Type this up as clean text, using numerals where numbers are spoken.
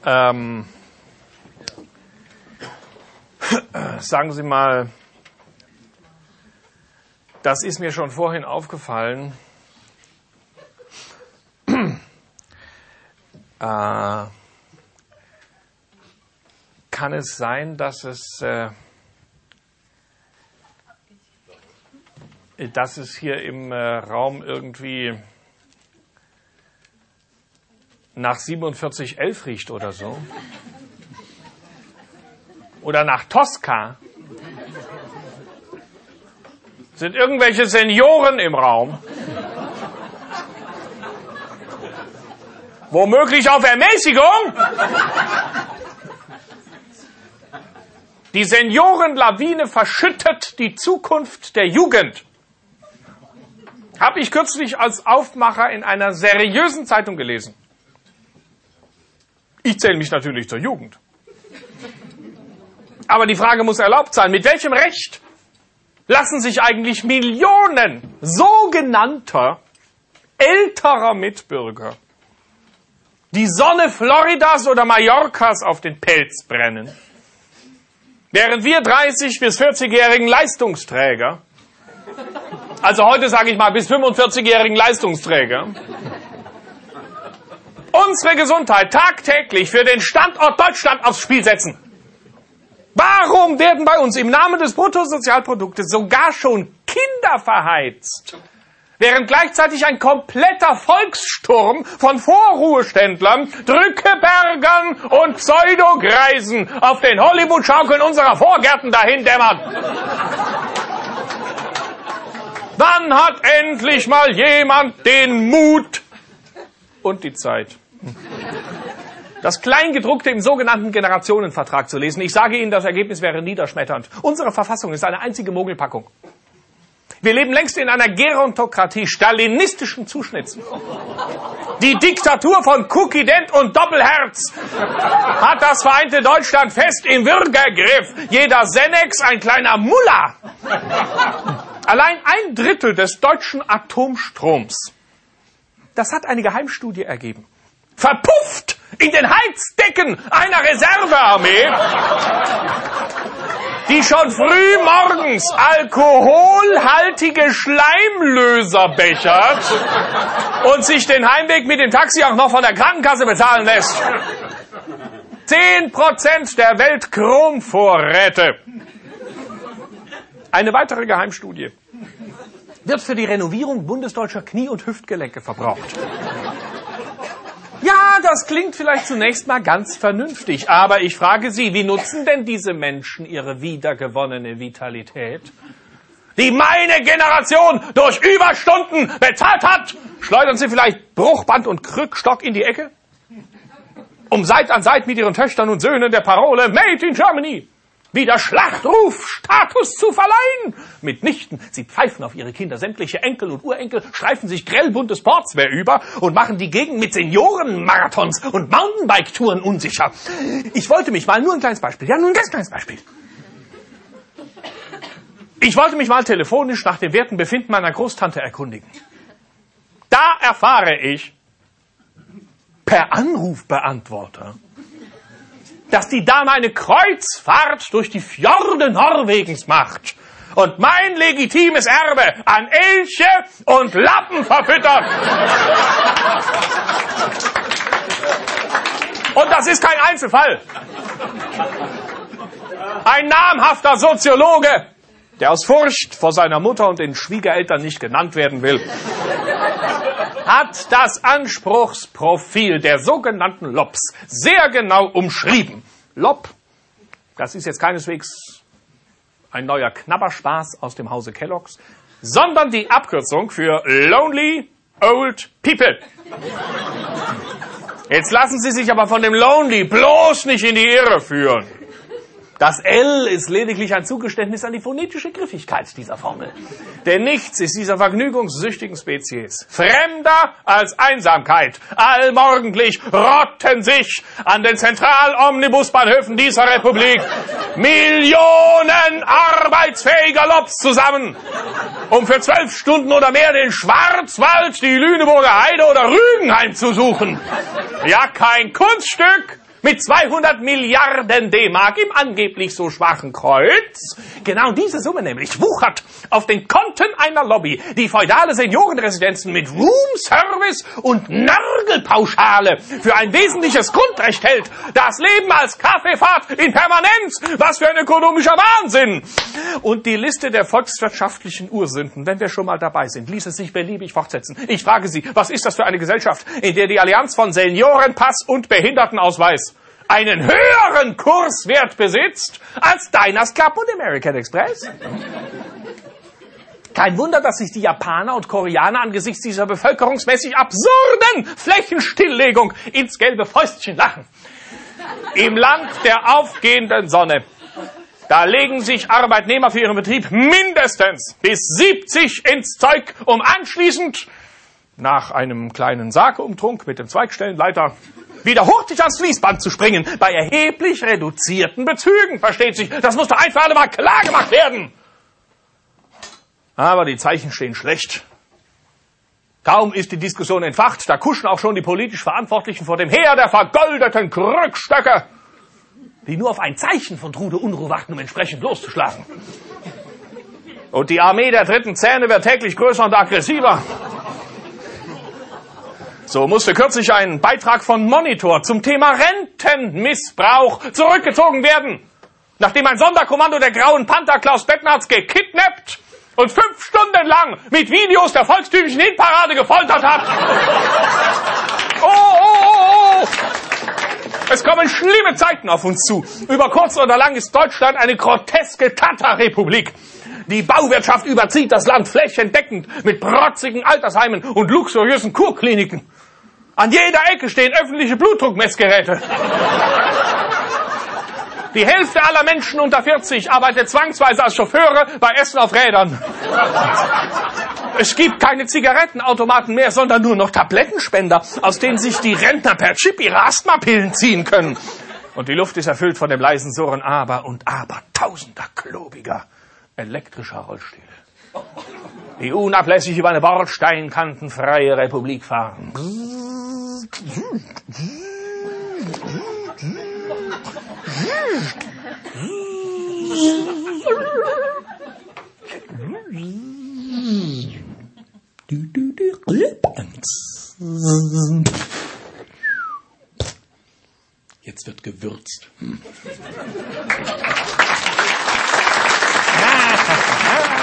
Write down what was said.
Sagen Sie mal, das ist mir schon vorhin aufgefallen. Kann es sein, dass es hier im Raum irgendwie nach 4711 riecht oder so? Oder nach Tosca? Sind irgendwelche Senioren im Raum? Womöglich auf Ermäßigung? Die Seniorenlawine verschüttet die Zukunft der Jugend. Habe ich kürzlich als Aufmacher in einer seriösen Zeitung gelesen. Ich zähle mich natürlich zur Jugend. Aber die Frage muss erlaubt sein, mit welchem Recht lassen sich eigentlich Millionen sogenannter älterer Mitbürger die Sonne Floridas oder Mallorcas auf den Pelz brennen, während wir 30- bis 40-jährigen Leistungsträger, also heute sage ich mal bis 45-jährigen Leistungsträger, unsere Gesundheit tagtäglich für den Standort Deutschland aufs Spiel setzen. Warum werden bei uns im Namen des Bruttosozialproduktes sogar schon Kinder verheizt, während gleichzeitig ein kompletter Volkssturm von Vorruheständlern, Drückebergern und Pseudogreisen auf den Hollywood-Schaukeln unserer Vorgärten dahin dämmert? Wann hat endlich mal jemand den Mut und die Zeit, das Kleingedruckte im sogenannten Generationenvertrag zu lesen? Ich sage Ihnen, das Ergebnis wäre niederschmetternd. Unsere Verfassung ist eine einzige Mogelpackung. Wir leben längst in einer Gerontokratie stalinistischen Zuschnitts. Die Diktatur von Cookie-Dent und Doppelherz hat das vereinte Deutschland fest im Würgegriff. Jeder Senex ein kleiner Mullah. Allein 1/3 des deutschen Atomstroms, das hat eine Geheimstudie ergeben, verpufft in den Heizdecken einer Reservearmee, die schon früh morgens alkoholhaltige Schleimlöser bechert und sich den Heimweg mit dem Taxi auch noch von der Krankenkasse bezahlen lässt. 10% der Weltchromvorräte. Eine weitere Geheimstudie wird für die Renovierung bundesdeutscher Knie- und Hüftgelenke verbraucht. Ja, das klingt vielleicht zunächst mal ganz vernünftig, aber ich frage Sie, wie nutzen denn diese Menschen ihre wiedergewonnene Vitalität, die meine Generation durch Überstunden bezahlt hat? Schleudern Sie vielleicht Bruchband und Krückstock in die Ecke, um Seit an Seit mit Ihren Töchtern und Söhnen der Parole Made in Germany wieder Schlachtrufstatus zu verleihen? Mitnichten. Sie pfeifen auf ihre Kinder. Sämtliche Enkel und Urenkel streifen sich grellbunte Sportswear über und machen die Gegend mit Seniorenmarathons und Mountainbike-Touren unsicher. Ich wollte mich mal, nur ein kleines Beispiel, ja, nur ein ganz kleines Beispiel. Ich wollte mich mal telefonisch nach dem werten Befinden meiner Großtante erkundigen. Da erfahre ich per Anrufbeantworter, dass die Dame eine Kreuzfahrt durch die Fjorde Norwegens macht und mein legitimes Erbe an Elche und Lappen verfüttert. Und das ist kein Einzelfall. Ein namhafter Soziologe, der aus Furcht vor seiner Mutter und den Schwiegereltern nicht genannt werden will, hat das Anspruchsprofil der sogenannten Lobs sehr genau umschrieben. Lob, das ist jetzt keineswegs ein neuer Knabberspaß aus dem Hause Kellogg's, sondern die Abkürzung für Lonely Old People. Jetzt lassen Sie sich aber von dem Lonely bloß nicht in die Irre führen. Das L ist lediglich ein Zugeständnis an die phonetische Griffigkeit dieser Formel. Denn nichts ist dieser vergnügungssüchtigen Spezies fremder als Einsamkeit. Allmorgendlich rotten sich an den Zentralomnibusbahnhöfen dieser Republik Millionen arbeitsfähiger Lobs zusammen, um für 12 Stunden oder mehr den Schwarzwald, die Lüneburger Heide oder Rügen heimzusuchen. Ja, kein Kunststück. Mit 200 Milliarden D-Mark im angeblich so schwachen Kreuz. Genau diese Summe nämlich wuchert auf den Konten einer Lobby, die feudale Seniorenresidenzen mit Roomservice und Nörgelpauschale für ein wesentliches Grundrecht hält. Das Leben als Kaffeefahrt in Permanenz. Was für ein ökonomischer Wahnsinn. Und die Liste der volkswirtschaftlichen Ursünden, wenn wir schon mal dabei sind, ließe sich beliebig fortsetzen. Ich frage Sie, was ist das für eine Gesellschaft, in der die Allianz von Seniorenpass und Behindertenausweis einen höheren Kurswert besitzt als Diners Club und American Express? Kein Wunder, dass sich die Japaner und Koreaner angesichts dieser bevölkerungsmäßig absurden Flächenstilllegung ins gelbe Fäustchen lachen. Im Land der aufgehenden Sonne, da legen sich Arbeitnehmer für ihren Betrieb mindestens bis 70 ins Zeug, um anschließend nach einem kleinen Sakeumtrunk mit dem Zweigstellenleiter wieder hurtig ans Fließband zu springen, bei erheblich reduzierten Bezügen, versteht sich. Das muss doch ein für alle Mal klar gemacht werden. Aber die Zeichen stehen schlecht. Kaum ist die Diskussion entfacht, da kuschen auch schon die politisch Verantwortlichen vor dem Heer der vergoldeten Krückstöcke, die nur auf ein Zeichen von Trude Unruhe warten, um entsprechend loszuschlagen. Und die Armee der dritten Zähne wird täglich größer und aggressiver. So musste kürzlich ein Beitrag von Monitor zum Thema Rentenmissbrauch zurückgezogen werden, nachdem ein Sonderkommando der Grauen Panther Klaus Bettnarz gekidnappt und 5 Stunden lang mit Videos der volkstümlichen Hitparade gefoltert hat. Oh. Es kommen schlimme Zeiten auf uns zu. Über kurz oder lang ist Deutschland eine groteske Tatarrepublik. Die Bauwirtschaft überzieht das Land flächendeckend mit protzigen Altersheimen und luxuriösen Kurkliniken. An jeder Ecke stehen öffentliche Blutdruckmessgeräte. Die Hälfte aller Menschen unter 40 arbeitet zwangsweise als Chauffeure bei Essen auf Rädern. Es gibt keine Zigarettenautomaten mehr, sondern nur noch Tablettenspender, aus denen sich die Rentner per Chip ihre Asthmapillen ziehen können. Und die Luft ist erfüllt von dem leisen Surren aber und aber tausender klobiger elektrischer Rollstühle, die unablässig über eine bordsteinkantenfreie Republik fahren. Jetzt wird gewürzt.